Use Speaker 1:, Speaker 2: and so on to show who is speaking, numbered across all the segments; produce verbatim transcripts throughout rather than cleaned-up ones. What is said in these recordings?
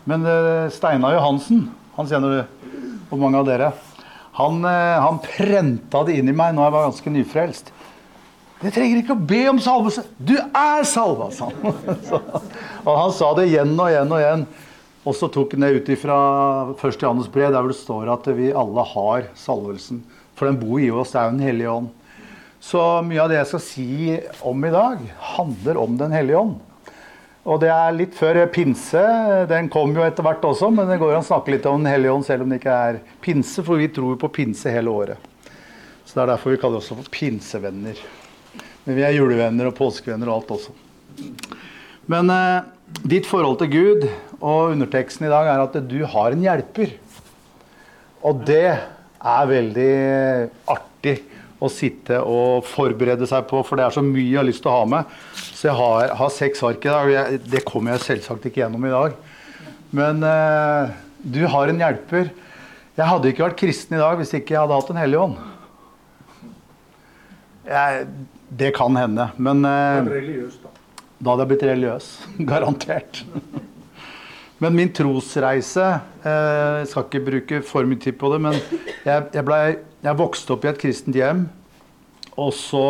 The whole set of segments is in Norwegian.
Speaker 1: Men uh, Steinar Johansen, han kjenner du, og mange av dere, han, uh, han prenta det inn i meg når jeg var ganske nyfrelst. Jeg trenger ikke å be om salvelse. Du er salva, sa han. Så, og han sa det igjen og igjen og igjen. Og så tok han det ut fra første Johannes brev, der hvor det står at vi alle har salvelsen. For den bor i oss, det er jo den hellige ånd. Så mye av det jeg skal si om i dag, handler om den hellige ånd. Og det er litt før pinse, den kom jo etter hvert også, men det går an å snakke litt om den hellige ånd, selv om det ikke er pinse, for vi tror på pinse hele året. Så det er derfor vi kaller oss for pinsevenner. Men vi er julevenner og påskevenner og alt også. Men eh, ditt forhold til Gud og underteksten i dag er at du har en hjelper. Og det er veldig artig å sitte og forberede seg på, for det er så mye jeg har lyst til å ha med. Så jeg har, har seks ark i dag, og jeg, det kommer jeg selvsagt ikke gjennom i dag. Men eh, du har en hjelper. Jeg hadde ikke vært kristen i dag hvis ikke jeg hadde hatt en hellig ånd. Jeg, det kan hende, men eh,
Speaker 2: religiøs, da.
Speaker 1: Da hadde jeg blitt religiøs, garantert. Men min trosreise, eh, jeg skal ikke bruke for mye tid på det, men jeg, jeg, ble, jeg vokste opp i et kristent hjem, og så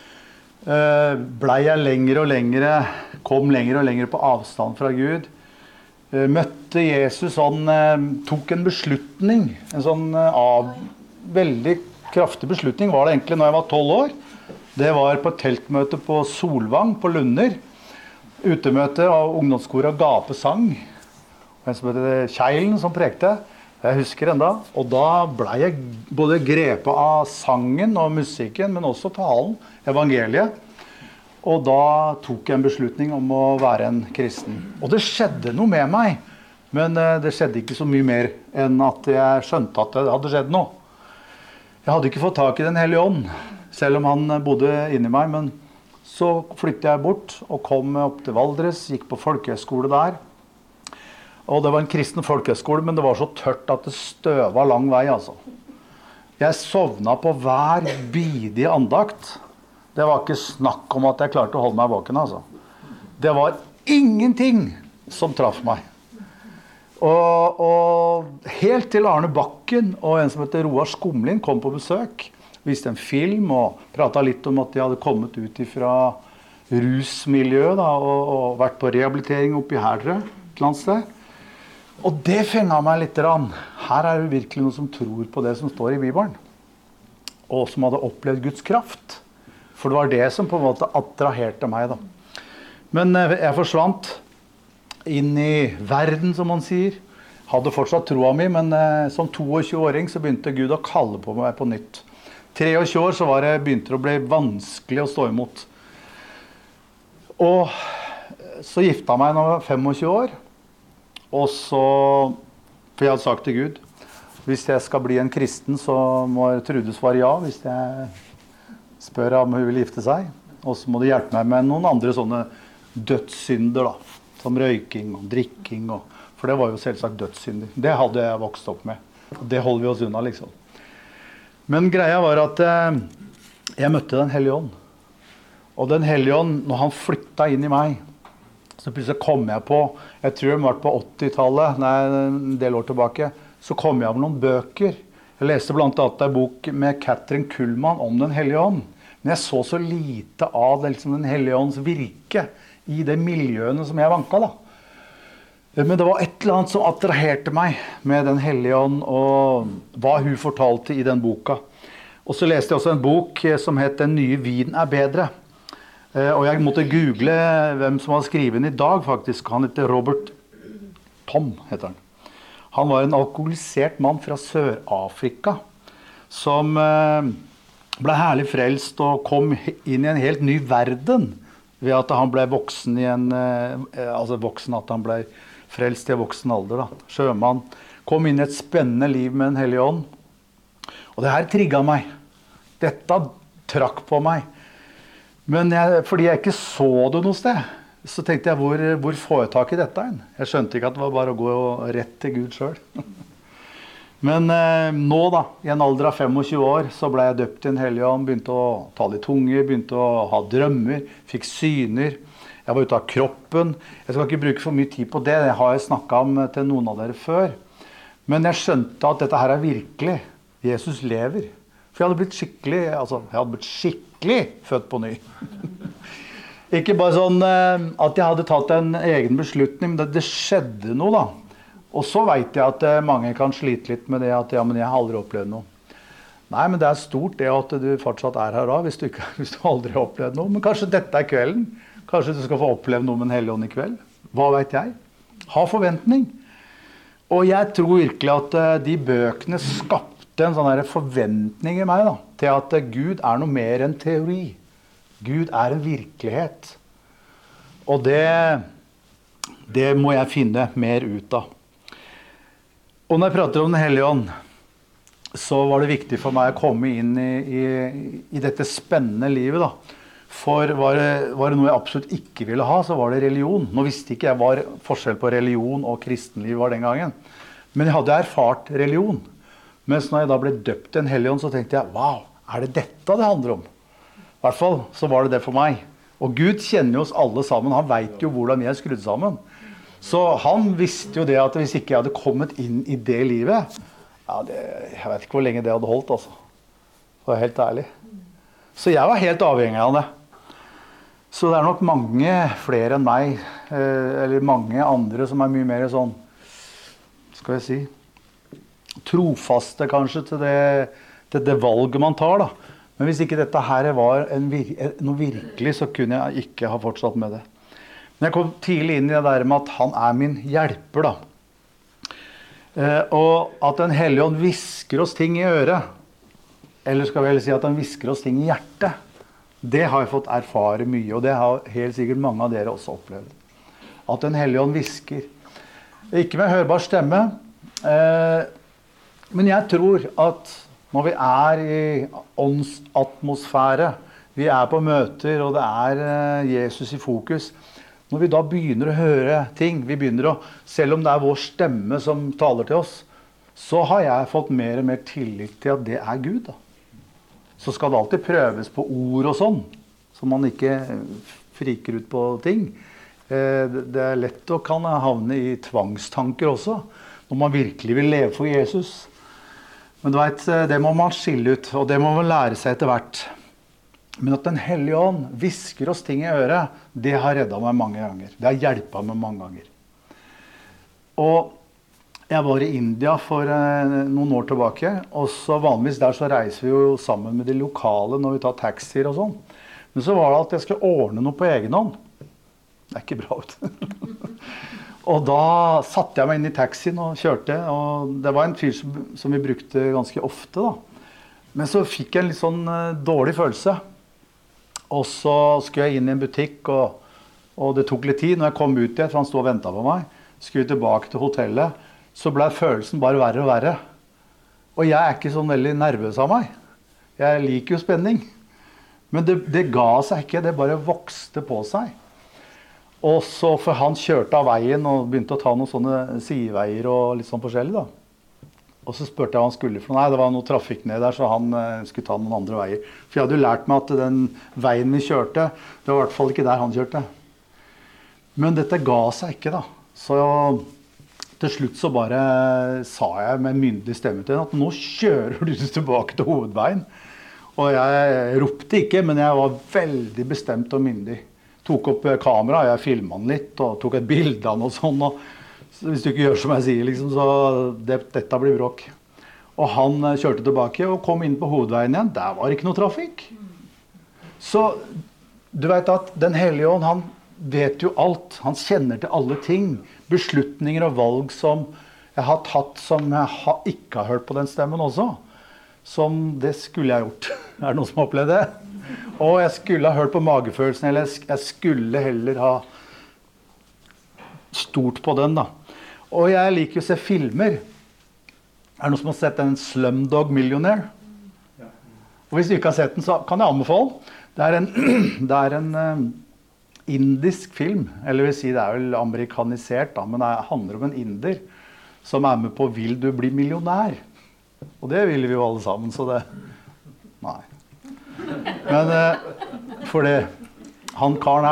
Speaker 1: eh, ble jeg lengre og lengre, kom lengre og lengre på avstand fra Gud. Eh, møtte Jesus, han eh, tok en beslutning, en sånn eh, av, veldig kraftig beslutning var det egentlig når jeg var tolv år. Det var på et teltmøte på Solvang på Lunder, utemøte av ungdomskoret Gape sang. En som heter Kjeilen som prekte, jeg husker enda, og da ble jeg både grepet av sangen og musikken, men også talen, evangeliet. Og da tok jeg en beslutning om å være en kristen. Og det skjedde noe med meg, men det skjedde ikke så mye mer enn at jeg skjønte at det hadde skjedd noe. Jeg hadde ikke fått tak i den hellige ånd, selv om han bodde inni meg, men så flyttet jeg bort og kom opp til Valdres, gikk på folkehøyskole der. Og det var en kristen folkehøyskole, men det var så tørt at det støva lang vei, altså. Jeg sovna på hver bidige andakt. Det var ikke snakk om at jeg klarte å holde meg våken, altså. Det var ingenting som traff meg. Og, og helt til Arne Bakken og en som heter Roar Skumlin kom på besøk, viste en film og pratet litt om at de hadde kommet ut fra rusmiljøet da, og, og vært på rehabilitering oppi her, tror jeg, et eller annet sted. Og det fenget meg litt. Her er det virkelig noen som tror på det som står i Bibelen. Og som hadde opplevd Guds kraft. For det var det som på en måte attraherte meg da. Men jeg forsvant inn i verden, som man sier. Hadde fortsatt troa mi, men som tjueto-åring så begynte Gud å kalle på meg på nytt. tjuetre år så var det, begynte det å bli vanskelig å stå imot. Og så gifta jeg meg når jeg var tjuefem år. Og så, for jeg hadde sagt til Gud, hvis jeg skal bli en kristen, så må Trude svare ja, hvis jeg spør om hun vil gifte seg. Og så må du hjelpe meg med noen andre sånne dødssynder da, som røyking og drikking, og, for det var jo selvsagt dødssynder. Det hadde jeg vokst opp med. Det holder vi oss unna, liksom. Men greia var at eh, jeg møtte den hellige ånd. Og den hellige ånd, når han flyttet inn i meg, så plutselig kom jeg på, jeg tror det var på åttitallet, nei, en del år tilbake, så kom jeg over noen bøker. Jeg leste blant annet en bok med Katrin Kuhlman om den hellige ånd. Men jeg så så lite av det, liksom, den hellige ånds virke i de miljøene som jeg vanket da. Men det var et eller annet som attraherte meg med den hellige ånd, og hva hun fortalte i den boka. Og så leste jeg også en bok som het «Den nye vin er bedre». Og jeg måtte google hvem som hadde skrevet den i dag, faktisk. Han heter Robert Tom, heter han. Han var en alkoholisert mann fra Sør-Afrika, som ble herlig frelst og kom inn i en helt ny verden, ved at han ble voksen i en, altså voksen at han ble frelst i voksen alder, da. Sjømann. Kom inn i et spennende liv med en hellig ånd. Og det her trigget meg. Dette trakk på meg. Men jeg, fordi jeg ikke så det noe sted, så tenkte jeg, hvor, hvor får jeg tak i dette? Jeg skjønte ikke at det var bare å gå rett til Gud selv. Men eh, nå da, i en alder av tjuefem år, så ble jeg døpt i en hellig ånd, begynte å tale i tunge, begynte å ha drømmer, fikk syner. Jeg var ute av kroppen. Jeg skal ikke bruke for mye tid på det. Det har jeg snakket om til noen av dere før. Men jeg skjønte at dette her er virkelig. Jesus lever. For jeg hadde blitt skikkelig, altså, jeg hadde blitt skikkelig født på ny. Ikke bare sånn at jeg hadde tatt en egen beslutning, men det, det skjedde noe da. Og så vet jeg at mange kan slite litt med det at ja, men jeg har aldri opplevd noe. Nei, men det er stort det at du fortsatt er her da, hvis du, ikke, hvis du aldri har opplevd noe. Men kanskje dette er kvelden. Kanskje du skal få oppleve noe med en hellig ånd i kveld. Hva vet jeg? Ha forventning. Og jeg tror virkelig at de bøkene skapte en sånn her forventning i meg da, til at Gud er noe mer enn teori. Gud er en virkelighet. Og det, det må jeg finne mer ut av. Og når jeg prater om Den hellige ånd, så var det viktig for meg å komme inn i, i, i dette spennende livet da. For var det, var det noe jeg absolutt ikke ville ha, så var det religion. Nå visste ikke jeg hva forskjell på religion og kristenliv var den gangen. Men jeg hadde erfart religion. Mens når jeg da ble døpt til Den hellige ånd, så tenkte jeg, wow, er det dette det handler om? I hvert fall så var det det for meg. Og Gud kjenner jo oss alle sammen, han vet jo hvordan vi er skrudd sammen. Så han visste jo det at hvis ikke jeg hadde kommet inn i det livet, ja, det, jeg vet ikke hvor lenge det hadde holdt, altså. For å være helt ærlig. Så jeg var helt avhengig av det. Så det er nok mange flere enn meg, eller mange andre som er mye mer sånn, skal jeg si, trofaste kanskje til det, til det valget man tar da. Men hvis ikke dette her var en, noe virkelig, så kunne jeg ikke ha fortsatt med det. Men jeg kom tidlig inn i det der med at han er min hjelper da. Eh, og at Den hellige ånd visker oss ting i øret, eller skal vi heller si at han visker oss ting i hjertet, det har jeg fått erfare mye, og det har helt sikkert mange av dere også opplevd. At Den hellige ånd visker. Ikke med hørbar stemme, eh, men jeg tror at når vi er i åndsatmosfære, vi er på møter, og det er Jesus i fokus, når vi da begynner å høre ting, vi begynner å, selv om det er vår stemme som taler til oss, så har jeg fått mer og mer tillit til at det er Gud da. Så skal det alltid prøves på ord og sånn, så man ikke friker ut på ting. Det er lett å kan havne i tvangstanker også, når man virkelig vil leve for Jesus. Men du vet, det må man skille ut, og det må man lære seg etter hvert. Men at Den hellige ånd visker oss ting i øret, det har reddet meg mange ganger. Det har hjulpet meg mange ganger. Og jeg var i India for eh, noen år tilbake, og så vanligvis der så reiser vi jo sammen med de lokale når vi tar taxier og sånn. Men så var det at jeg skulle ordne noe på egen hånd. Det er ikke bra ut. Og da satte jeg meg inn i taxien og kjørte, og det var en fyr som, som vi brukte ganske ofte da. Men så fikk jeg en litt sånn uh, dårlig følelse. Og så skulle jeg inn i en butikk, og, og det tok litt tid. Når jeg kom ut igjen, for han stod og ventet på meg, skulle tilbake til hotellet, så ble følelsen bare verre og verre. Og jeg er ikke sånn veldig nervøs av meg. Jeg liker jo spenning. Men det, det ga seg ikke, det bare vokste på seg. Og så, for han kjørte av veien og begynte å ta noen sånne sideveier og litt sånn forskjellig da. Og så spurte jeg hva han skulle for noe. Nei, det var noe trafikk ned der, så han uh, skulle ta noen andre veier. For jeg hadde jo lært meg at den veien vi kjørte, det var i hvert fall ikke der han kjørte. Men dette ga seg ikke da. Så til slutt så bare sa jeg med myndig stemme til henne at nå kjører du tilbake til hovedveien. Og jeg ropte ikke, men jeg var veldig bestemt og myndig. Tok opp kamera, jeg filmet den litt, og tok et bilde av noe sånt. Og hvis du ikke gjør som jeg sier, liksom, så det, dette blir bråk. Og han kjørte tilbake og kom inn på hovedveien igjen. Der var ikke noe trafikk. Så du vet at Den hellige ånd, han vet jo alt. Han kjenner til alle ting. Beslutninger og valg som jeg har tatt, som jeg har, ikke har hørt på den stemmen også. Som det skulle jeg gjort. Er det noen som har opplevd det? Og jeg skulle ha hørt på magefølelsen, eller jeg skulle heller ha stort på den da. Og jeg liker å se filmer. Er det noen som har sett en Slumdog Millionaire? Og hvis du ikke har sett den, så kan jeg anbefale. Det er en, det er en uh, indisk film, eller vil si det er vel amerikanisert da, men det handler om en inder som er med på Vil du bli millionær? Og det vil vi jo alle sammen, så det... Nei. Men uh, for det, han karen her da,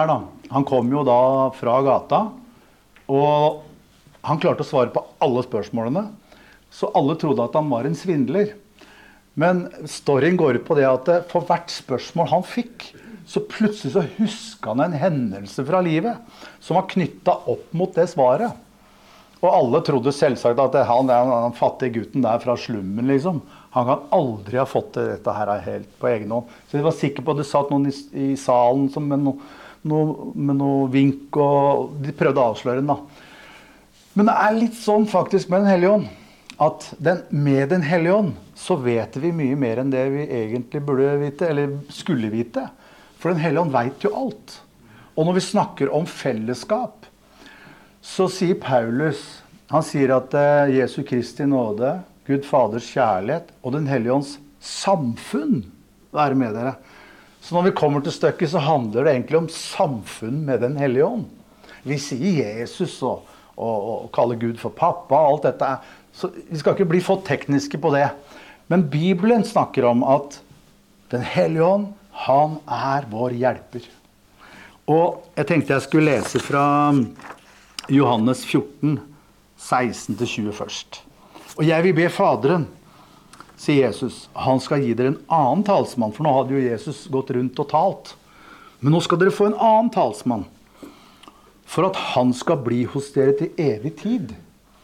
Speaker 1: han kom jo da fra gata, og han klarte å svare på alle spørsmålene, så alle trodde at han var en svindler. Men storyen går ut på det at for hvert spørsmål han fikk, så plutselig så husket han en hendelse fra livet, som var knyttet opp mot det svaret. Og alle trodde selvsagt at han er den fattige gutten der fra slummen, liksom. Han kan aldri ha fått dette her helt på egen hånd. Så de var sikre på at det satt noen i, i salen som med noe, noe, med noe vink, og de prøvde å avsløre den da. Men det er litt sånn faktisk med Den Hellige Ånd, at den, med Den Hellige Ånd så vet vi mye mer enn det vi egentlig burde vite, eller skulle vite. For Den Hellige Ånd vet jo alt. Og når vi snakker om fellesskap, så sier Paulus, han sier at uh, Jesu Kristi nåde, Gud Faders kjærlighet og Den Hellige Ånds samfunn være med dere. Så når vi kommer til stykket, så handler det egentlig om samfunn med Den Hellige Ånd. Vi sier Jesus og, og, og kaller Gud for pappa og alt dette. Så vi skal ikke bli for tekniske på det. Men Bibelen snakker om at Den Hellige Ånd, han er vår hjelper. Og jeg tenkte jeg skulle lese fra Johannes fjorten, seksten til tjue først. Og jeg vil be Faderen, sier Jesus, han skal gi dere en annen talsmann, for nå hadde jo Jesus gått rundt og talt. Men nå skal dere få en annen talsmann, for at han skal bli hos dere til evig tid.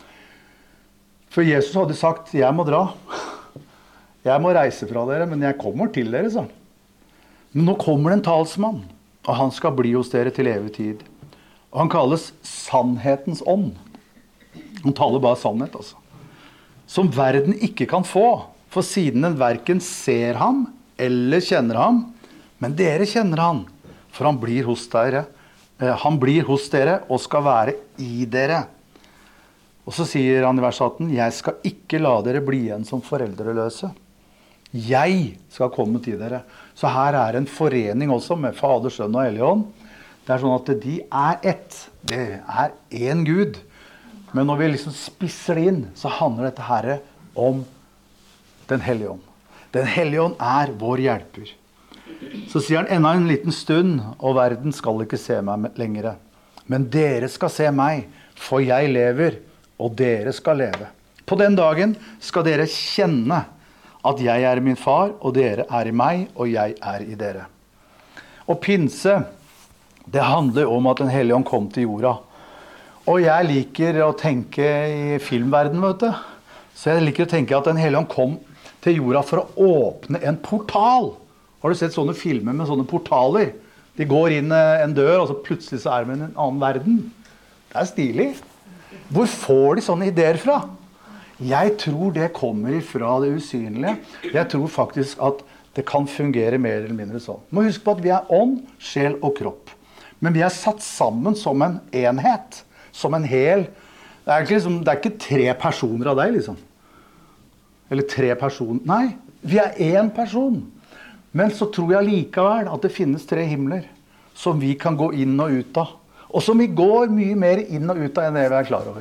Speaker 1: For Jesus hadde sagt, jeg må dra. Jeg må reise fra dere, men jeg kommer til dere, sa han. Men nå kommer det en talsmann, og han skal bli hos dere til evig tid. Og han kalles sannhetens ånd. Han taler bare sannhet, altså. Som verden ikke kan få, for siden den hverken ser ham eller kjenner ham, men dere kjenner han, for han blir hos dere. Han blir hos dere og skal være i dere. Og så sier han i vers atten, jeg skal ikke la dere bli igjen som foreldreløse. Jeg skal komme til dere. Så her er en forening også med Fader, Sønn og Hellig Ånd. Det er sånn at de er ett. Det er en Gud. Men når vi liksom spisser det inn, så handler dette her om Den Hellige Ånd. Den Hellige Ånd er vår hjelper. Så sier han, enda en liten stund, og verden skal ikke se meg lenger. Men dere skal se meg, for jeg lever, og dere skal leve. På den dagen skal dere kjenne at jeg er min far, og dere er i meg, og jeg er i dere. Og pinse, det handler om at Den Hellige Ånd kom til jorda. Og jeg liker å tenke i filmverden, vet du. Så jeg liker å tenke at Den Hellige Ånd kom til jorda for å åpne en portal. Har du sett sånne filmer med sånne portaler? De går inn en dør, og så plutselig så er de i en annen verden. Det er stilig. Hvor får de sånne ideer fra? Jeg tror det kommer fra det usynlige. Jeg tror faktisk at det kan fungere mer eller mindre sånn. Du må huske på at vi er ånd, sjel og kropp. Men vi er satt sammen som en enhet. Som en hel. Det er, liksom, det er ikke tre personer av deg, liksom. Eller tre personer. Nei, vi er en person. Men så tror jeg likevel at det finnes tre himler. Som vi kan gå inn og ut av. Og som vi går mye mer inn og ut av enn det vi er klar over.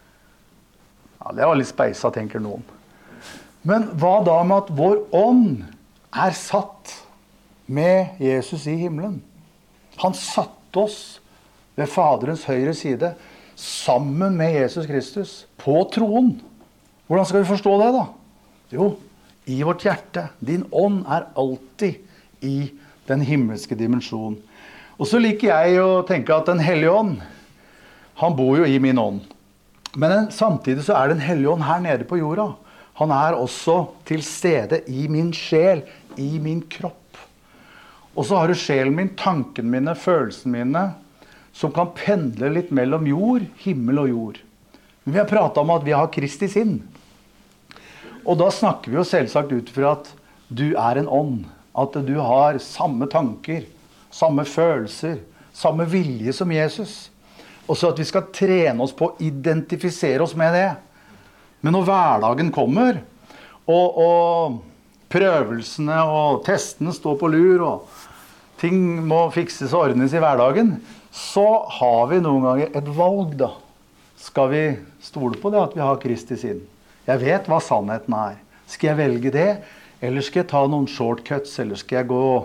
Speaker 1: Ja, det var litt speisa, tenker noen. Men hva da med at vår ånd er satt med Jesus i himmelen? Han satte oss ved Faderens høyre side, sammen med Jesus Kristus, på troen. Hvordan skal vi forstå det da? Jo, i vårt hjerte. Din ånd er alltid i den himmelske dimensjonen. Og så liker jeg å tenke at Den Hellige Ånd, han bor jo i min ånd. Men samtidig så er Den Hellige Ånd her nede på jorda. Han er også til stede i min sjel, i min kropp. Og så har du sjelen min, tanken mine, følelsen mine, som kan pendle litt mellom jord, himmel og jord. Men vi har pratet om at vi har Kristi sinn. Og da snakker vi jo selvsagt ut fra at du er en ånd. At du har samme tanker, samme følelser, samme vilje som Jesus. Og så at vi skal trene oss på å identifisere oss med det. Men når hverdagen kommer, og, og prøvelsene og testene står på lur, og ting må fikses og ordnes i hverdagen, så har vi noen ganger et valg da. Skal vi stole på det at vi har Kristi sinn? Jeg vet hva sannheten er. Skal jeg velge det? Eller skal jeg ta noen shortcuts? Eller skal jeg gå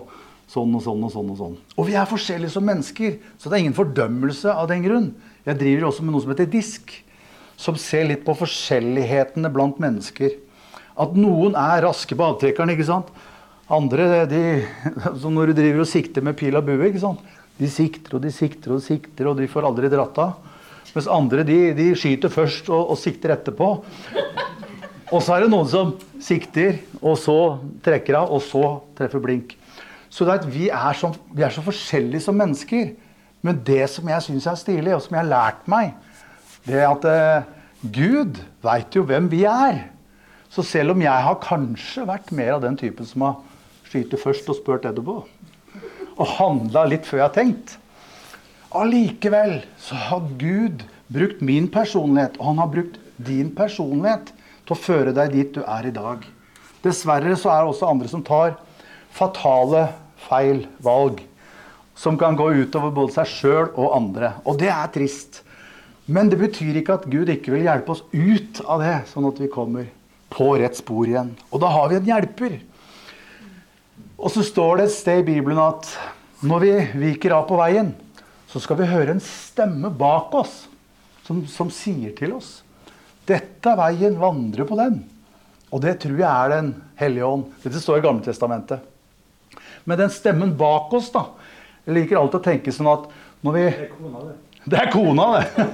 Speaker 1: sånn og sånn og sånn og sånn. Og vi er forskjellige som mennesker, så det er ingen fordømmelse av den grunn. Jeg driver også med noe som heter disk, som ser litt på forskjellighetene blant mennesker. At noen er raske på avtrekkeren, ikke sant? Andre, de, som når du driver og sikter med pil og bue, ikke sant? De sikter og de sikter og de sikter, og de får aldri dratt av. Mens andre, de, de skyter først og, og sikter etterpå. Og så er det noen som sikter, og så trekker av, og så treffer blink. Så det er at vi er, så, vi er så forskjellige som mennesker. Men det som jeg synes er stilig, og som jeg har lært meg, det er at eh, Gud vet jo hvem vi er. Så selv om jeg har kanskje vært mer av den typen som har skytet først og spurt etterpå, og handlet litt før jeg har tenkt, allikevel så har Gud brukt min personlighet, og han har brukt din personlighet til å føre deg dit du er i dag. Dessverre så er det også andre som tar fatale feil valg, som kan gå utover både seg selv og andre. Og det er trist. Men det betyr ikke at Gud ikke vil hjelpe oss ut av det, sånn at vi kommer på rett spor igjen. Og da har vi en hjelper. Og så står det et sted i Bibelen at når vi viker av på veien, så skal vi høre en stemme bak oss, som, som sier til oss, dette er veien, vandre på den. Og det tror jeg er den hellige ånd. Dette står i Gamle Testamentet. Men den stemmen bak oss da, jeg liker alltid å tenke sånn at når vi... Det er kona det. Det er kona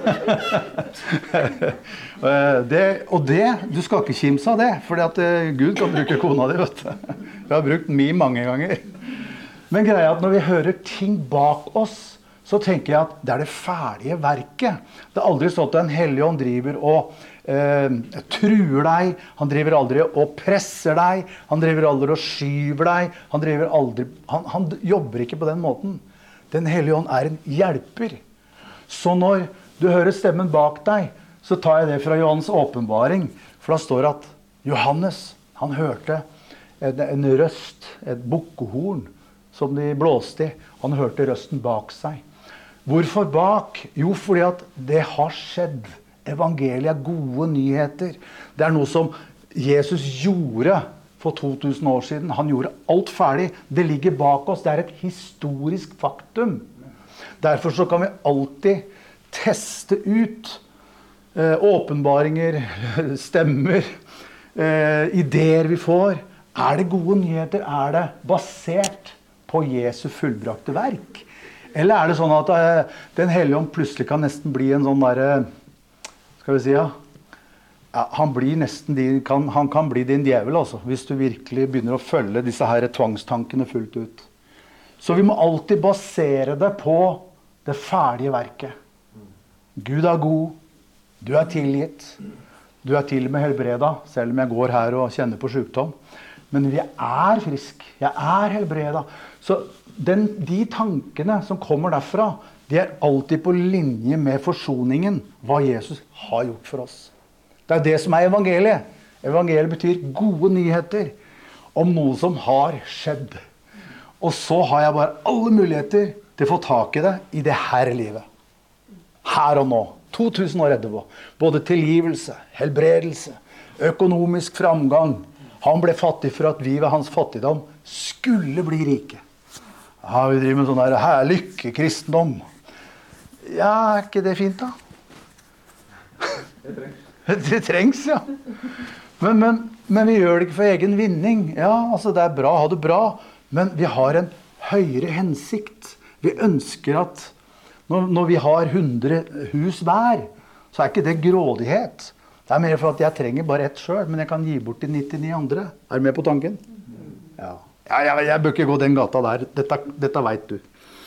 Speaker 1: det. det. Og det, du skal ikke kimse av det, fordi at Gud kan bruke kona di, vet du. Vi har brukt mye mange ganger. Men greia er at når vi hører ting bak oss, så tenker jeg at det er det ferdige verket. Det er aldri sånn at en hellig ånd driver og eh, truer deg, han driver aldri og presser deg, han driver aldri og skyver deg, han, driver aldri, han, han jobber ikke på den måten. Den hellige ånd er en hjelper. Så når du hører stemmen bak deg, så tar jeg det fra Johannes åpenbaring, for da står det at Johannes, han hørte en, en røst, et bukkehorn, som de blåste i. Han hørte røsten bak seg. Hvorfor bak? Jo, fordi at det har skjedd. Evangeliet er gode nyheter. Det er noe som Jesus gjorde for to tusen år siden. Han gjorde alt ferdig. Det ligger bak oss. Det er et historisk faktum. Derfor så kan vi alltid teste ut eh, åpenbaringer, stemmer, eh, ideer vi får. Er det gode nyheter? Er det basert på Jesu fullbrakte verk? Eller er det sånn at eh, den hellige ånd plutselig kan nesten bli en sånn der, skal vi si, ja, ja han, blir nesten din, kan, han kan bli din djevel, altså, hvis du virkelig begynner å følge disse her tvangstankene fullt ut. Så vi må alltid basere det på det ferdige verket. Gud er god, du er tilgitt, du er til og med helbreda, selv om jeg går her og kjenner på sykdom. Men vi er frisk, jeg er helbreda. Så den, de tankene som kommer derfra, de er alltid på linje med forsoningen, hva Jesus har gjort for oss. Det er det som er evangeliet. Evangeliet betyr gode nyheter om noe som har skjedd. Og så har jeg bare alle muligheter til å få tak i det i det her livet. Her og nå, to tusen år etterpå. Både tilgivelse, helbredelse, økonomisk framgang. Han ble fattig for at vi ved hans fattigdom skulle bli rike. Ja, vi driver med sånn her, her lykke, kristendom. Ja, er ikke det fint da? Det trengs. Det trengs, ja. Men, men, men vi gjør det ikke for egen vinning. Ja, altså det er bra, ha det bra. Men vi har en høyere hensikt. Vi ønsker at når, når vi har hundre hus hver, så er ikke det grådighet. Det er mer for at jeg trenger bare ett selv, men jeg kan gi bort til nittini andre. Er du med på tanken? Ja. Ja, jeg, jeg bør ikke gå den gata der. Dette, dette vet du.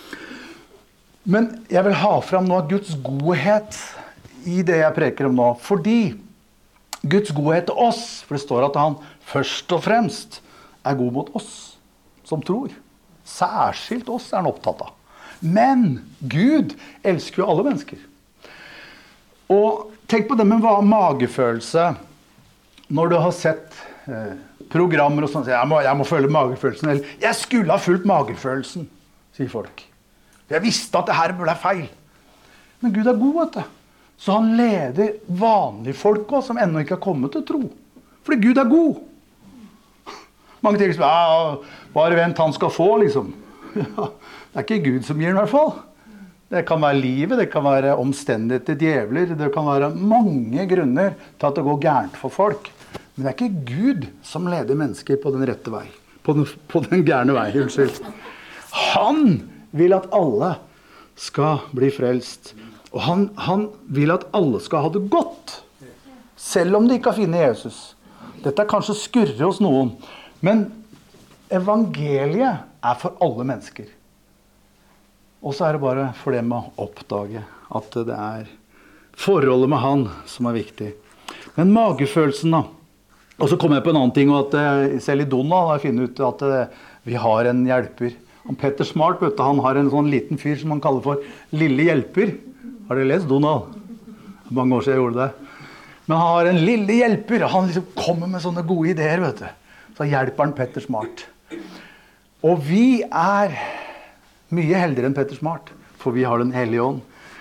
Speaker 1: Men jeg vil ha frem nå Guds godhet i det jeg preker om nå. Fordi Guds godhet til oss, for det står at han først og fremst er god mot oss som tror. Særskilt oss er han opptatt av. Men Gud elsker jo alle mennesker. Og tenk på det med magefølelse. Når du har sett eh, programmer og sånn, jeg må, jeg må føle magefølelsen. Eller, jeg skulle ha fulgt magefølelsen, sier folk. Jeg visste at det her ble feil. Men Gud er god, vet du. Så han leder vanlige folk også, som ennå ikke har kommet til tro. Fordi Gud er god. Mange tenker, ja, bare vent, han skal få, liksom. Ja, det er ikke Gud som gir den i hvert fall. Det kan være livet, det kan være omstendigheter, djevler, det kan være mange grunner til at det går gærent for folk. Men det er ikke Gud som leder mennesker på den rette vei. På den, på den gærne vei, unnskyld. Han vil at alle skal bli frelst. Og han, han vil at alle skal ha det godt. Selv om de ikke har funnet Jesus. Dette er kanskje skurre hos noen. Men evangeliet er for alle mennesker. Og så er det bare for dem å oppdage at det er forholdet med han som er viktig. Men magefølelsen da. Og så kom jeg på en annen ting, og at selv i Donald har jeg funnet ut at vi har en hjelper. Han Petter Smart, vet du, han har en sånn liten fyr som han kaller for Lille Hjelper. Har dere lest Donald? Mange år siden jeg gjorde det. Men han har en lille hjelper, og han liksom kommer med sånne gode ideer, vet du. Så hjelper han Petter Smart. Og vi er mye heldigere enn Petter Smart, for vi har den hellige ånd.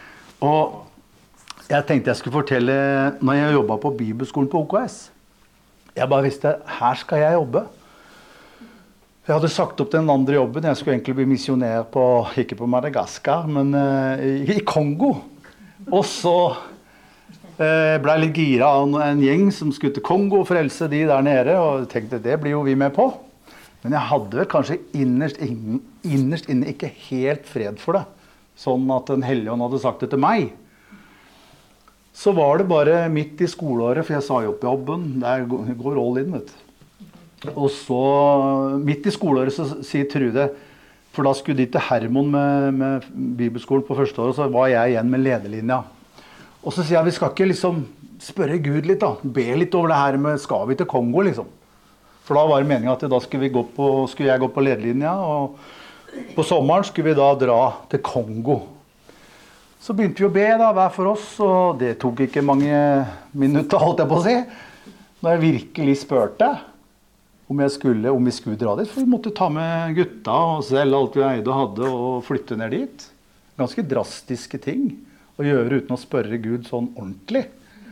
Speaker 1: Og jeg tenkte jeg skulle fortelle, når jeg jobbet på bibelskolen på O K S, jeg bare visste, her skal jeg jobbe. Jeg hadde sagt opp den andre jobben, jeg skulle egentlig bli misjonær på, ikke på Madagaskar, men uh, i Kongo. Og så uh, ble jeg litt gira av en gjeng som skulle til Kongo og frelse de der nede, og tenkte, det blir jo vi med på. Men jeg hadde vel kanskje innerst inne, innerst inne ikke helt fred for det. Sånn at den hellige ånd hadde sagt det til meg. Så var det bare midt i skoleåret, for jeg sa jo opp jobben, der går all in, vet du. Og så, midt i skoleåret, så sier Trude, for da skulle de til Hermon med, med bibelskolen på første året, så var jeg igjen med lederlinja. Og så sier jeg, vi skal ikke liksom spørre Gud litt da, be litt over det her med, skal vi til Kongo liksom? For da var det meningen at da skulle, vi gå på, skulle jeg gå på lederlinja, og på sommeren skulle vi da dra til Kongo. Så begynte vi å be da, hver for oss, og det tok ikke mange minutter, holdt jeg på å si, når jeg virkelig spørte om, jeg skulle, om vi skulle dra dit, for vi måtte ta med gutta og selv alt vi eide og hadde, og flytte ned dit. Ganske drastiske ting å gjøre uten å spørre Gud sånn ordentlig.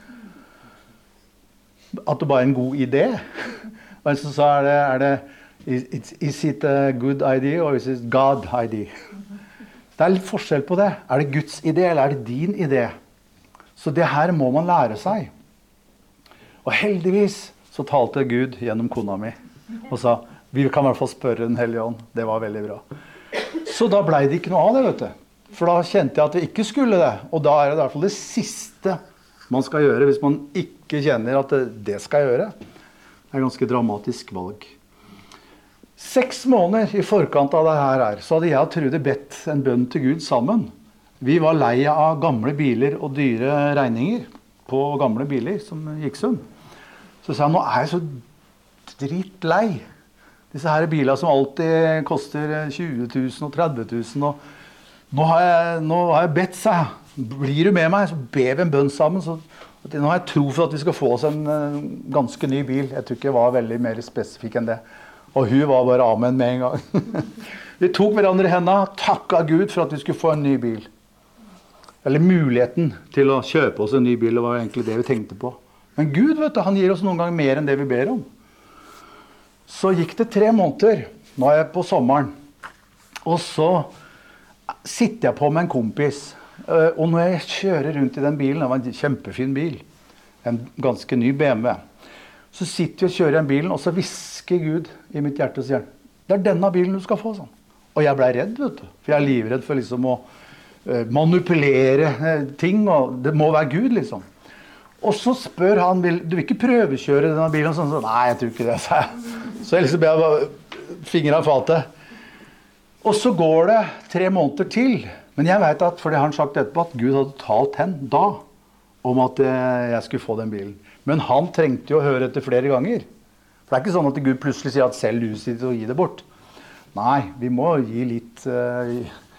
Speaker 1: At det bare er en god idé. Men så er det, er det is, is it a good idea, or is it God idea? Det er litt forskjell på det. Er det Guds idé, eller er det din idé? Så det her må man lære seg. Og heldigvis så talte Gud gjennom kona mi, og sa, vi kan i hvert fall spørre den hellige ånd. Det var veldig bra. Så da ble det ikke noe av det, vet du. For da kjente jeg at vi ikke skulle det. Og da er det i hvert fall det siste man skal gjøre, hvis man ikke kjenner at det, det skal gjøre. Det er et ganske dramatisk valg. Seks måneder i forkant av det her, så hadde jeg og Trude bedt en bønn til Gud sammen. Vi var lei av gamle biler og dyre regninger på gamle biler som gikk sånn. Så sa jeg, nå er jeg så drittlei. Disse her bilene som alltid koster tjue tusen og tretti tusen. Og nå har jeg, nå har jeg bedt seg. Blir du med meg, så ber vi en bønn sammen. Så, nå har jeg tro for at vi skal få oss en uh, ganske ny bil. Jeg tror ikke jeg var veldig mer spesifikk enn det. Og hun var bare amen med en gang. Vi tok hverandre i hendene, takket Gud for at vi skulle få en ny bil. Eller muligheten til å kjøpe oss en ny bil, det var egentlig det vi tenkte på. Men Gud, vet du, han gir oss noen ganger mer enn det vi ber om. Så gikk det tre måneder, nå er jeg på sommeren, og så sitter jeg på med en kompis. Og når jeg kjører rundt i den bilen, det var en kjempefin bil, en ganske ny B M W, så sitter vi og kjører i den bilen, og så visker Gud i mitt hjerte og sier, det er denne bilen du skal få, sånn. Og jeg ble redd, vet du, for jeg er livredd for liksom å uh, manipulere uh, ting, og det må være Gud, liksom. Og så spør han, vil, du vil ikke prøvekjøre denne bilen? Og sånn, så, nei, jeg tror ikke det, sa jeg. Så jeg liksom ble fingret av fatet. Og så går det tre måneder til, men jeg vet at, for det har han sagt etterpå, at Gud hadde talt henne da, om at uh, jeg skulle få den bilen. Men han trengte jo å høre etter flere ganger. For det er ikke sånn at Gud plutselig sier at selv du sitter og gi det bort. Nei, vi må gi litt... Uh,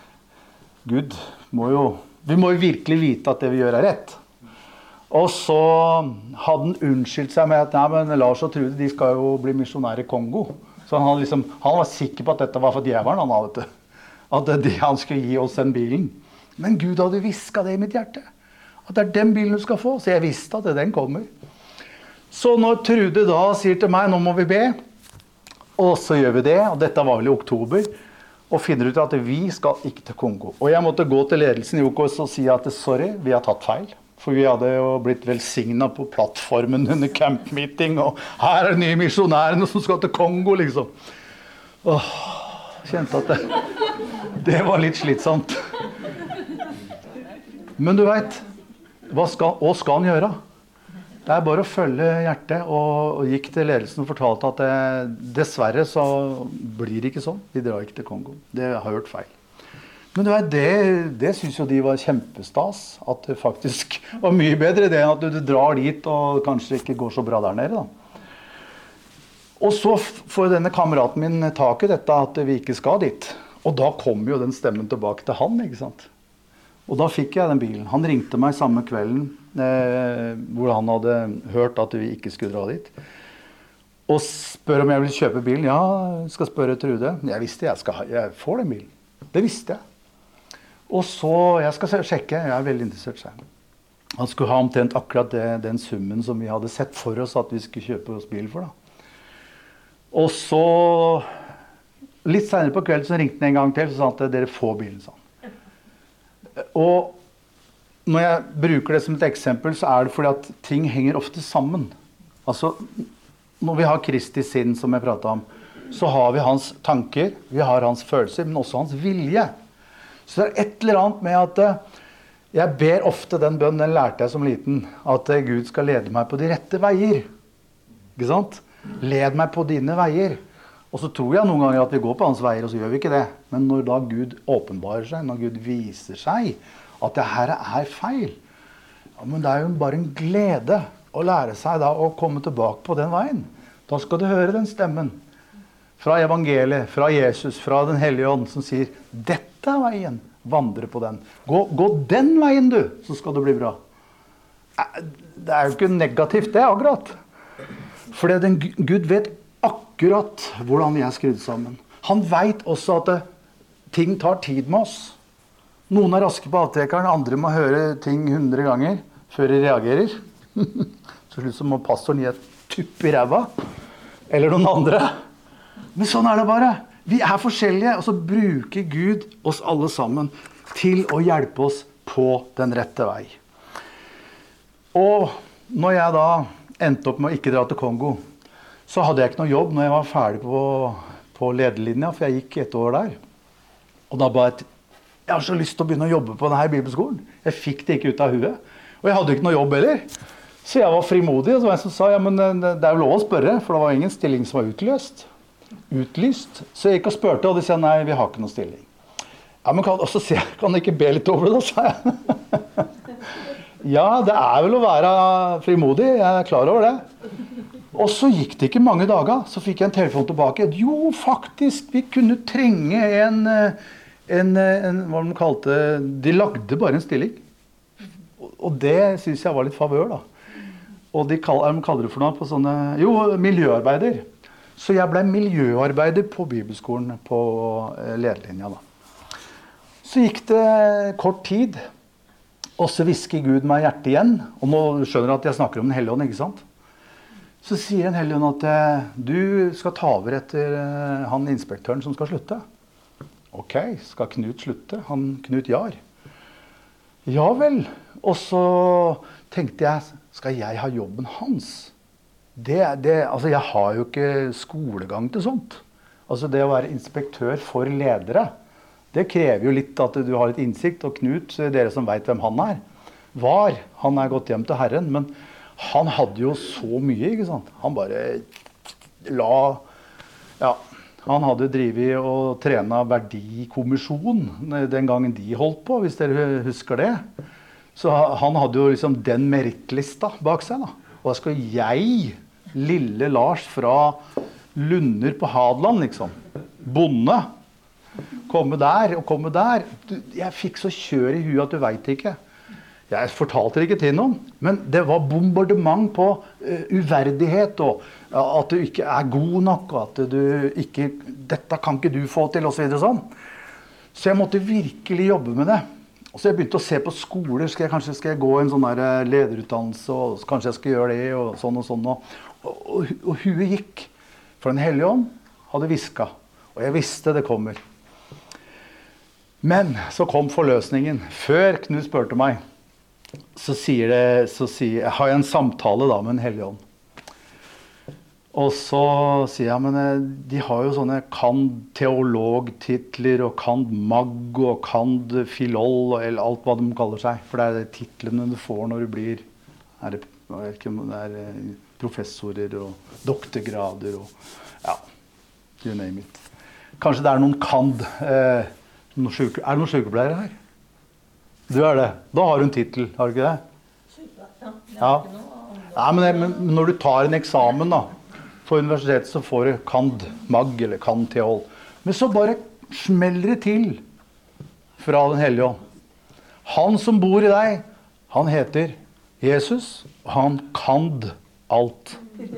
Speaker 1: Gud må jo... Vi må jo virkelig vite at det vi gjør er rett. Og så hadde han unnskyldt seg med at nei, men Lars og Trude, de skal jo bli misjonære i Kongo. Så han, liksom, han var sikker på at dette var for djevelen, han vet du. At det, han skulle gi oss den bilen. Men Gud hadde visket det i mitt hjerte. At det er den bilen du skal få. Så jeg visste at den kommer. Så når Trude da sier til meg, nå må vi be, og så gjør vi det, og dette var vel i oktober, og finner ut at vi skal ikke til Kongo. Og jeg måtte gå til ledelsen i O K S og si at sorry, vi har tatt feil. For vi hadde jo blitt velsignet på plattformen under campmeeting, og her er de nye misjonærene som skal til Kongo, liksom. Åh, kjente at det, det var litt slitsomt. Men du vet, hva skal, hva skal han gjøre? Det er bare å følge hjertet, og, og gikk til ledelsen og fortalte at det, dessverre så blir det ikke sånn. Vi drar ikke til Kongo. Det har hørt feil. Men du vet, det, det synes jo de var kjempestas, at det faktisk var mye bedre det enn at du, du drar dit og kanskje ikke går så bra der nede da. Og så får denne kameraten min tak i dette at vi ikke skal dit. Og da kom jo den stemmen tilbake til han, ikke sant? Og da fikk jeg den bilen. Han ringte meg samme kvelden, eh, hvor han hadde hørt at vi ikke skulle dra dit. Og spør om jeg vil kjøpe bilen. Ja, jeg skal spørre Trude. Jeg visste jeg, skal ha, jeg får den bilen. Det visste jeg. Og så, jeg skal sjekke, jeg er veldig interessert selv. Han skulle ha omtrent akkurat det, den summen som vi hadde sett for oss at vi skulle kjøpe oss bil for da. Og så, litt senere på kvelden så ringte han en gang til, så sa han at dere får bilen, sa han. Og når jeg bruker det som et eksempel, så er det fordi at ting henger ofte sammen. Altså, når vi har Kristi sinn, som jeg pratet om, så har vi hans tanker, vi har hans følelser, men også hans vilje. Så det er et eller annet med at jeg ber ofte den bønnen, den lærte jeg som liten, at Gud skal lede meg på de rette veier. Ikke sant? Led meg på dine veier. Og så tror jeg noen ganger at vi går på hans veier, og så gjør vi ikke det. Men når da Gud åpenbarer seg, når Gud viser seg at det her er feil, ja, men det er jo bare en glede å lære seg da å komme tilbake på den veien. Da skal du høre den stemmen fra evangeliet, fra Jesus, fra den hellige ånd, som sier, dette er veien, vandre på den. Gå, gå den veien du, så skal det bli bra. Det er jo ikke negativt det, akkurat. For den, Gud vet akkurat hvordan vi er skrudd sammen. Han vet også at det, ting tar tid med oss. Noen er raske på avtrekkeren, andre må høre ting hundre ganger før de reagerer. Så slutt så må pastoren gi et tupp i ræva, eller noen andre. Men sånn er det bare. Vi er forskjellige, og så bruker Gud oss alle sammen til å hjelpe oss på den rette vei. Og når jeg da endte opp med å ikke dra til Kongo, så hadde jeg ikke noe jobb når jeg var ferdig på, på lederlinja, for jeg gikk et år der. Og da ba jeg, jeg har så lyst til å begynne å jobbe på denne bibelskolen. Jeg fikk det ikke ut av huet. Og jeg hadde ikke noe jobb heller. Så jeg var frimodig, og så var jeg som sa, ja, men det er jo lov å spørre, for det var ingen stilling som var utløst. Utlyst. Så jeg gikk og spørte, og de sa, nei, vi har ikke noen stilling. Ja, men kan, og så sier jeg, kan jeg ikke be litt over det da, sa jeg. Ja, det er vel å være frimodig, jeg er klar over det. Og så gikk det ikke mange dager, så fikk jeg en telefon tilbake. Jo, faktisk, vi kunne trenge en, en, en hva de kalte, de lagde bare en stilling. Og det synes jeg var litt favør da. Og de kaller, de kaller det for noe på sånne, jo, miljøarbeider. Så jeg ble miljøarbeider på bibelskolen på lederlinja da. Så gikk det kort tid, og så visker Gud meg hjertet igjen. Og nå skjønner du at jeg snakker om den hellige ånd, ikke sant? Så sier den hellige ånd at du skal ta over etter han inspektøren som skal slutte. Ok, skal Knut slutte? Han Knut Jar. Ja vel. Og så tenkte jeg, skal jeg ha jobben hans? Det, det, altså jeg har jo ikke skolegang til sånt. Altså det å være inspektør for ledere, det krever jo litt at du har litt innsikt. Og Knut, dere som vet hvem han er, var, han er gått hjem til Herren, men han hadde jo så mye, ikke sant? Han bare la, ja, han hadde drivet og trenet verdikommisjon den gangen de holdt på, hvis dere husker det. Så han hadde jo liksom den merittlista bak seg da. Og da skal jeg, lille Lars fra Lunder på Hadland liksom, bonde, komme der og komme der. Jeg fikk så kjør i huet at du vet ikke. Jeg fortalte det ikke til noen, men det var bombardement på uh, uverdighet, og uh, at du ikke er god nok, og at du ikke, dette kan ikke du få til, og så videre sånn. Så jeg måtte virkelig jobbe med det. Og så jeg begynte å se på skoler, skal jeg, kanskje skal jeg gå en sånn der lederutdannelse, og kanskje jeg skal gjøre det, og sånn og sånn. Og, og, og, og huet gikk, for den hellige ånd hadde visket, og jeg visste det kommer. Men så kom forløsningen. Før Knut spurte meg, så, sier det, så sier, har jeg en samtale da med en hellig ånd. Og så sier jeg, men de har jo sånne kand-teologtitler, og kand-mag, og kand-filol, eller alt hva de kaller seg. For det er de titlene du får når du blir er det, jeg vet ikke om det er professorer og doktorgrader, og ja, you name it. Kanskje det er noen kand. Eh, noen syke, er det noen sykepleiere her? Du er det. Da har du en titel, har du ikke det?
Speaker 2: Sykepleier, ja.
Speaker 1: Ja. Ja, men, men når du tar en eksamen da, på universitetet så får du kand-mag eller kand-teol. Men så bare smeller det til fra den hellige ånd. Han som bor i deg, han heter Jesus, og han kand alt.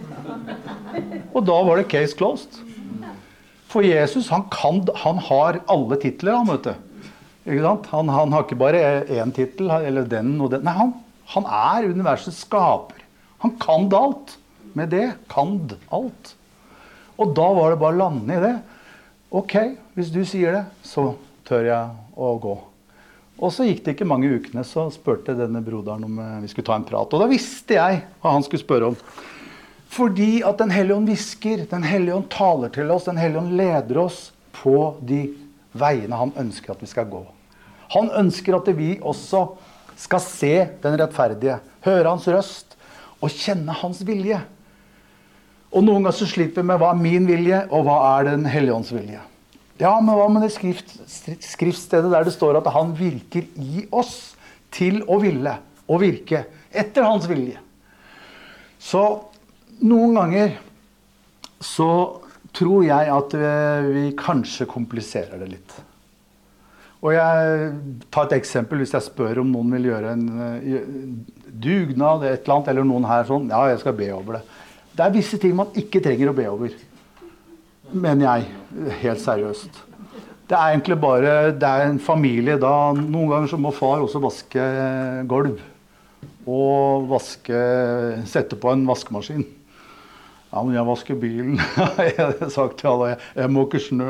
Speaker 1: Og da var det case closed. For Jesus, han, kan, han har alle titler, han vet du. Ikke sant? Han, han har ikke bare en titel, eller den og den. Nei, han, han er universets skaper. Han kan alt. Med det kan alt. Og da var det bare å lande i det. Ok, hvis du sier det, så tør jeg å gå. Og så gikk det ikke mange ukene, så spurte denne broderen om vi skulle ta en prat. Og da visste jeg hva han skulle spørre om. Fordi at den hellige ånd visker, den hellige ånd taler til oss, den hellige ånd leder oss på de veiene han ønsker at vi skal gå. Han ønsker at vi også skal se den rettferdige, høre hans røst og kjenne hans vilje. Og noen ganger så sliter vi med hva er min vilje, og hva er den hellige ånds vilje. Ja, men hva med det skrift, skriftstedet der det står at han virker i oss til å ville og virke etter hans vilje. Så noen ganger så tror jeg at vi, vi kanskje kompliserer det litt. Og jeg tar et eksempel hvis jeg spør om noen vil gjøre en uh, dugnad, et eller annet, eller noen her sånn, ja, jeg skal be over det. Det er visse ting man ikke trenger å be over, mener jeg, helt seriøst. Det er egentlig bare, det er en familie, da noen ganger så må far også vaske gulv, og vaske, sette på en vaskemaskin. Ja, men jeg vasker bilen, jeg har sagt til alle, jeg, jeg må ikke snø.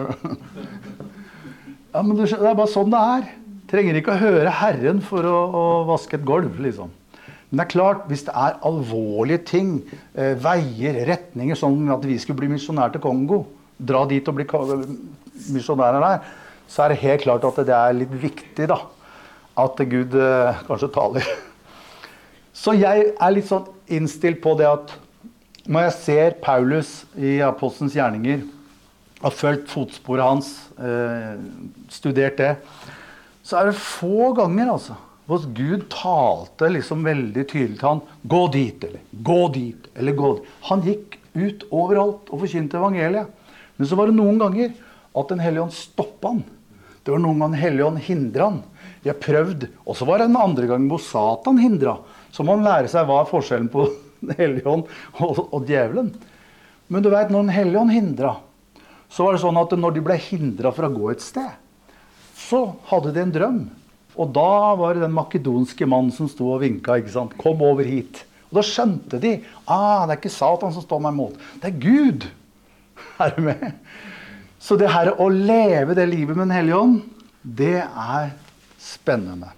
Speaker 1: Ja, men det er bare sånn det er. Trenger ikke å høre Herren for å, å vaske et gulv, liksom. Men det er klart, hvis det er alvorlige ting, eh, veier, retninger, sånn at vi skulle bli misjonær til Kongo, dra dit og bli misjonærer der, så er det helt klart at det er litt viktig da, at Gud eh, kanskje taler. Så jeg er litt sånn innstilt på det at når jeg ser Paulus i Apostelens gjerninger, har følt fotsporet hans, eh, studert det, så er det få ganger altså, hvor Gud talte liksom veldig tydelig til han, gå dit, eller gå dit, eller gå dit. Han gikk ut overalt og forkynte evangeliet. Men så var det noen ganger at den hellige ånd stoppet han. Det var noen ganger den hellige ånd hindret han. Vi har prøvd, og så var det en andre gang hvor Satan hindret. Så man lærer seg hva er forskjellen på den hellige ånd og, og djevelen. Men du vet, når den hellige ånd hindret, så var det sånn at når de ble hindret fra å gå et sted, så hadde de en drøm. Og da var det den makedonske mannen som stod og vinket, ikke sant? Kom over hit. Og da skjønte de, ah, det er ikke Satan som står meg imot. Det er Gud. Er du med? Så det her å leve det livet med den hellige ånd, det er spennende.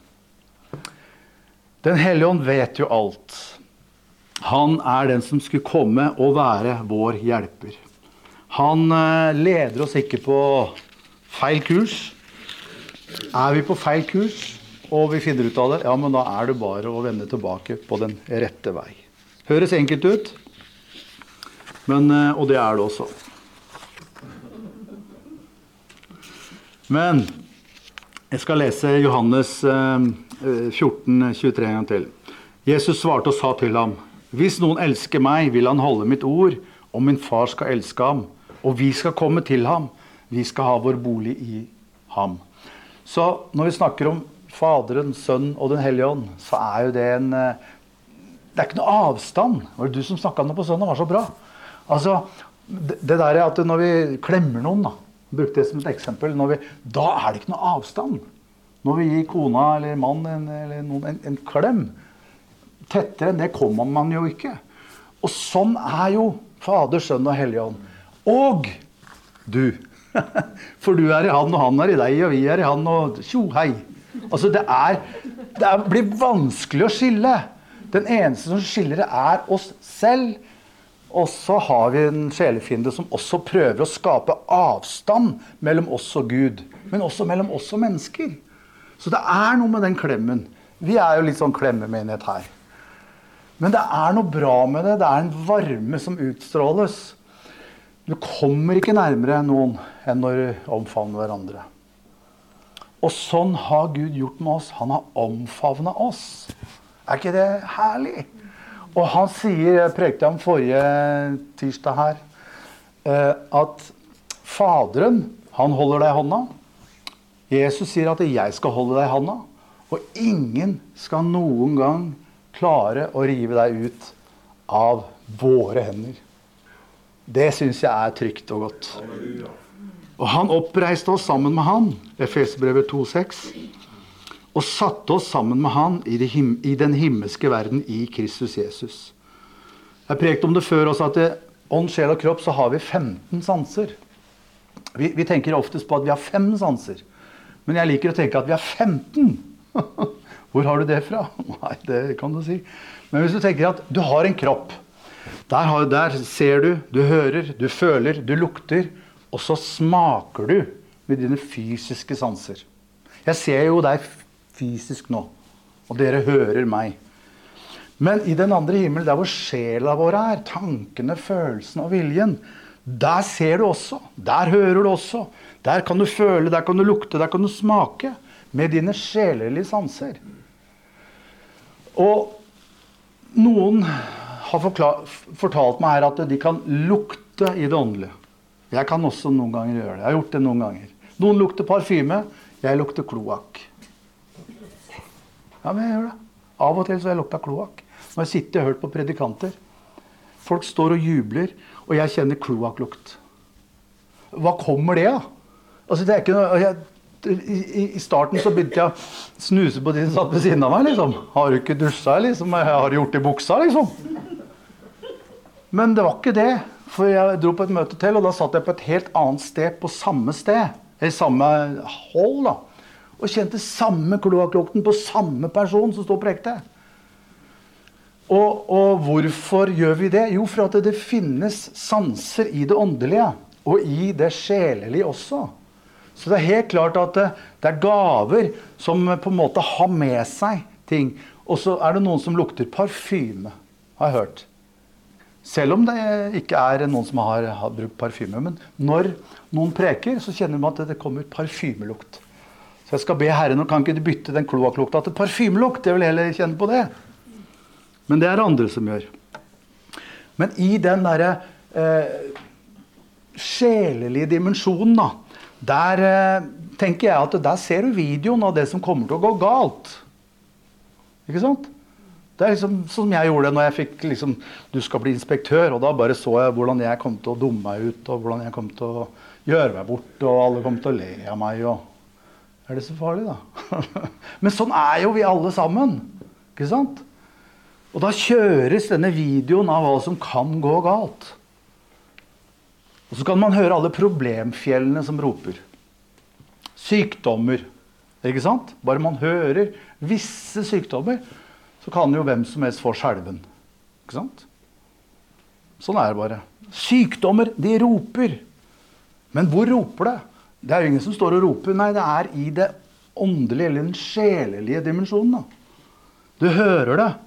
Speaker 1: Den hellige ånd vet jo alt. Han er den som skulle komme og være vår hjelper. Han eh, leder oss ikke på feil kurs. Er vi på feil kurs, og vi finner ut av det, ja, men da er det bare å vende tilbake på den rette vei. Høres enkelt ut, men, og det er det også. Men jeg skal lese Johannes fjorten tjuetre en gang til. Jesus svarte og sa til ham, hvis noen elsker meg, vil han holde mitt ord, og min far skal elske ham, og vi skal komme til ham. Vi skal ha vår bolig i ham. Så når vi snakker om Faderen, Sønnen og den hellige ånd, så er jo det en, det er ikke noe avstand. Var det du som snakket om det på søndag? Det var så bra. Altså, det, det der er at når vi klemmer noen, da, bruk det som et eksempel, når vi, da er det ikke noe avstand. Når vi gir kona eller mannen eller noen en, en klem, tettere enn det kommer man jo ikke. Og sånn er jo Fader, Sønn og Hellige ånd. Og du, For du er i han, og han er i deg, og vi er i han, og tjo, hei. Altså, det er, det er, blir vanskelig å skille. Den eneste som skiller det er oss selv. Og så har vi en sjelefiende som også prøver å skape avstand mellom oss og Gud, men også mellom oss og mennesker. Så det er noe med den klemmen. Vi er jo litt sånn klemmemenighet her. Men det er noe bra med det. Det er en varme som utstråles. Du kommer ikke nærmere noen enn når du omfavner hverandre. Og sånn har Gud gjort med oss. Han har omfavnet oss. Er ikke det herlig? Og han sier, jeg prekte om forrige tirsdag her, at Faderen, han holder deg i hånda. Jesus sier at jeg skal holde deg i hånda. Og ingen skal noen gang klare å rive deg ut av våre hender. Det synes jeg er trygt og godt. Og han oppreiste oss sammen med han, Efesbrevet to seks, og satte oss sammen med han i, det him i den himmelske verden i Kristus Jesus. Jeg prekte om det før også, at det, ånd, sjel og kropp, så har vi femten sanser. Vi, vi tenker oftest på at vi har fem sanser, men jeg liker å tenke at vi har femten. Hvor har du det fra? Nei, det kan du si. Men hvis du tenker at du har en kropp, der, har, der ser du, du hører, du føler, du lukter, og så smaker du med dine fysiske sanser. Jeg ser jo deg fysisk nå, og dere hører meg. Men i den andre himmel, der hvor sjela vår er, tankene, følelsene og viljen, der ser du også, der hører du også, der kan du føle, der kan du lukte, der kan du smake, med dine sjelelige sanser. Og noen har fortalt meg her at de kan lukte i det åndelige. Jeg kan også noen ganger gjøre det. Jeg har gjort det noen ganger. Noen lukter parfyme, jeg lukter kloak. Ja, men jeg gjør det. Av og til så har jeg lukta kloak. Når jeg sitter og hørt på predikanter. Folk står og jubler, og jeg kjenner kloaklukt. Hva kommer det av? Altså, det er ikke noe... Jeg, i, I starten så begynte jeg å snuse på de som satt ved siden av meg, liksom. Har du ikke dusja, liksom? Jeg har gjort det i buksa, liksom. Men det var ikke det. For jeg dro på et møte til, og da satt jeg på et helt annet sted, på samme sted. I samme hold, da. Og kjente samme kloaklukten på samme person som stod og prekte. Og, og hvorfor gjør vi det? Jo, for at det finnes sanser i det åndelige, og i det sjelelige også. Så det er helt klart at det, det er gaver som på en måte har med seg ting. Og så er det noen som lukter parfyme, har jeg hørt. Selv om det ikke er noen som har, har brukt parfyme. Men når noen preker, så kjenner man at det kommer parfymelukt. Så jeg skal be Herren, og kan ikke du bytte den kloaklukta til parfymelukt? Jeg vil heller kjenne på det. Men det er andre som gjør. Men i den der eh, sjelelige dimensjonen, da, der eh, tenker jeg at der ser du videoen av det som kommer til å gå galt. Ikke sant? Det er liksom som jeg gjorde når jeg fikk liksom, du skal bli inspektør, og da bare så jeg hvordan jeg kom til å dumme meg ut, og hvordan jeg kom til å gjøre meg bort, og alle kom til å le av meg, og er det så farlig da? Men sånn er jo vi alle sammen, ikke sant? Og da kjøres denne videoen av hva som kan gå galt. Og så kan man høre alle problemfjellene som roper. Sykdommer, ikke sant? Bare man hører visse sykdommer, så kan jo hvem som helst få skjelven. Ikke sant? Sånn er det bare. Sykdommer, de roper. Men hvor roper det? Det er jo ingen som står og roper. Nei, det er i det åndelige eller den sjelelige dimensjonen. Da. Du hører det.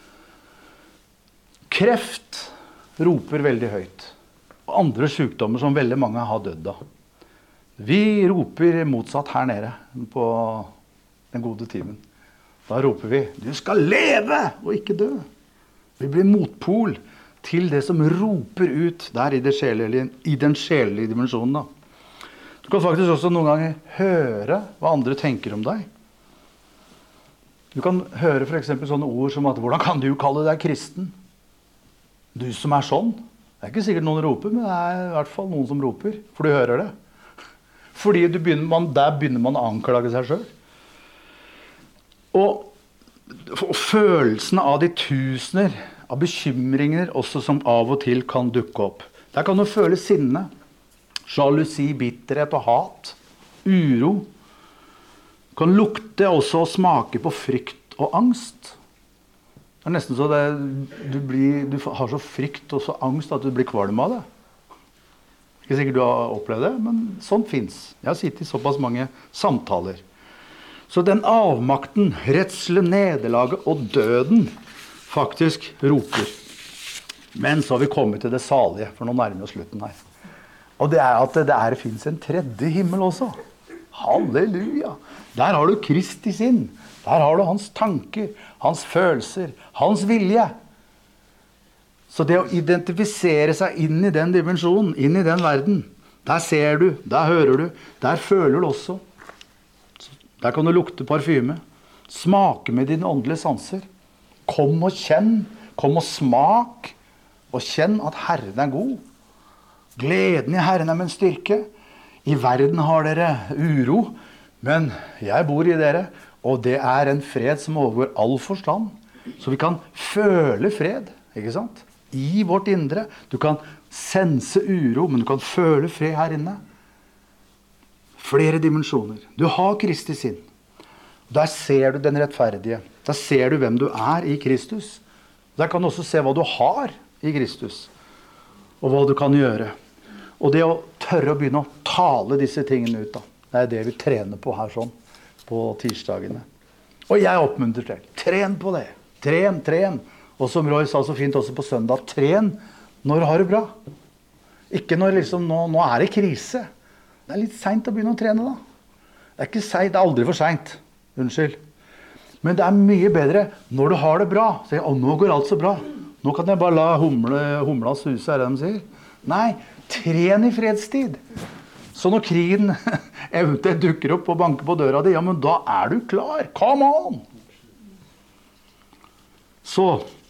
Speaker 1: Kreft roper veldig høyt. Og andre sykdommer som veldig mange har dødd av. Vi roper motsatt her nede på den gode timen. Da roper vi, du skal leve og ikke dø. Vi blir motpol til det som roper ut der i, det sjelelige, i den sjelelige dimensjonen. Da. Du kan faktisk også noen ganger høre hva andre tenker om deg. Du kan høre for eksempel sånne ord som at, hvordan kan du kalle deg kristen? Du som er sånn. Det er ikke sikkert noen roper, men det er i hvert fall noen som roper, for du hører det. Fordi du begynner, man, der begynner man å anklage seg selv. Og, og følelsen av de tusener av bekymringer også som av og til kan dukke opp. Der kan du føle sinne. Jalusi, bitterhet og hat. Uro. Kan lukte også og smake på frykt og angst. Det er nesten så det, du, blir, du har så frykt og så angst at du blir kvalm av det. Ikke sikkert du har opplevd det, men sånt finnes. Jeg har sittet i såpass mange samtaler. Så den avmakten, redselen, nederlaget og døden faktisk roper. Men så har vi kommet til det salige, for nå nærmer vi oss slutten her. Og det er at det der finnes en tredje himmel også. Halleluja! Der har du Kristi sinn. Der har du hans tanker, hans følelser, hans vilje. Så det å identifisere seg inn i den dimensjonen, inn i den verden, der ser du, der hører du, der føler du også. Der kan du lukte parfyme, smake med dine åndelige sanser. Kom og kjenn, kom og smak, og kjenn at Herren er god. Gleden i Herren er min styrke. I verden har dere uro, men jeg bor i dere, og det er en fred som overgår all forstand. Så vi kan føle fred, ikke sant? I vårt indre. Du kan sense uro, men du kan føle fred her inne. Flere dimensjoner. Du har Kristi sinn. Der ser du den rettferdige. Der ser du hvem du er i Kristus. Der kan du også se hva du har i Kristus. Og hva du kan gjøre. Og det å tørre å begynne å tale disse tingene ut da. Det er det vi trener på her sånn. På tirsdagene. Og jeg oppmuntrer til. Tren på det. Tren, tren. Og som Roy sa så fint også på søndag, tren når du har det bra. Ikke når liksom, nå, nå er det krise. Det er litt sent å begynne å trene da. Det er ikke sent, det er aldri for sent. Unnskyld. Men det er mye bedre når du har det bra. Så jeg, å, nå går alt så bra. Nå kan jeg bare la humle, humla suse, er det de sier. Nei, tren i fredstid. Så når krigen eventuelt dukker opp og banker på døra di, ja, men da er du klar. Come on! Så,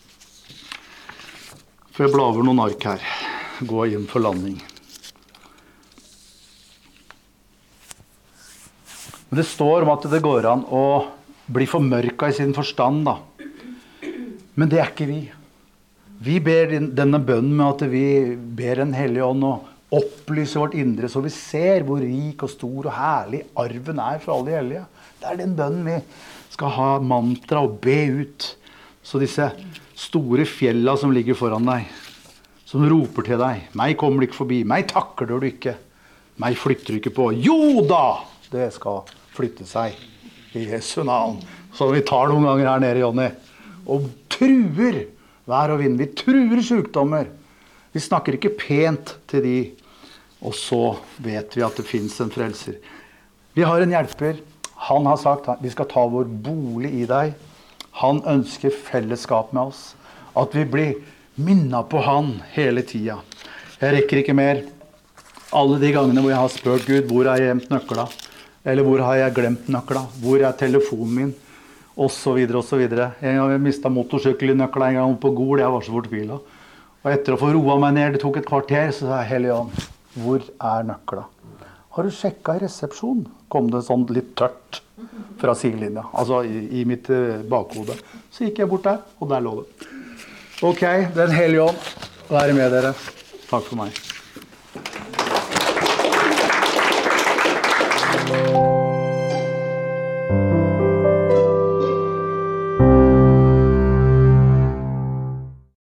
Speaker 1: for jeg blar over noen ark her. Gå inn for landing. Men det står om at det går an å bli formørket i sin forstand, da. Men det er ikke vi. Vi ber denne bønnen med at vi ber en hellig ånd og opplyser vårt indre, så vi ser hvor rik og stor og herlig arven er for alle de hellige. Det er den bønnen vi skal ha mantra og be ut. Så disse store fjellene som ligger foran deg, som roper til deg, meg kommer du ikke forbi, meg takler du ikke, meg flytter du ikke på. Jo da, det skal flytte seg i Jesu navn. Så vi tar noen ganger her nede, Jonny, og truer vær og vind. Vi truer sykdommer. Vi snakker ikke pent til de, og så vet vi at det finnes en frelser. Vi har en hjelper. Han har sagt at vi skal ta vår bolig i deg. Han ønsker fellesskap med oss. At vi blir minnet på han hele tida. Jeg rekker ikke mer. Alle de gangene hvor jeg har spurt Gud, hvor har jeg gjemt nøkla? Eller hvor har jeg glemt nøkla? Hvor er telefonen min? Og så videre, og så videre. Jeg har mistet motorsykkelnøkla en gang på Gol. Jeg var så fortvilet. Og etter å få roa meg ned, det tok et kvarter, så sa jeg, Helligånd, hvor er nøkla? Har du sjekket i resepsjonen? Kom det sånn litt tørt fra sidelinja, altså i, i mitt uh, bakhode. Så gikk jeg bort der, og der lå det. Ok, den hellige ånd, være med dere. Takk for meg.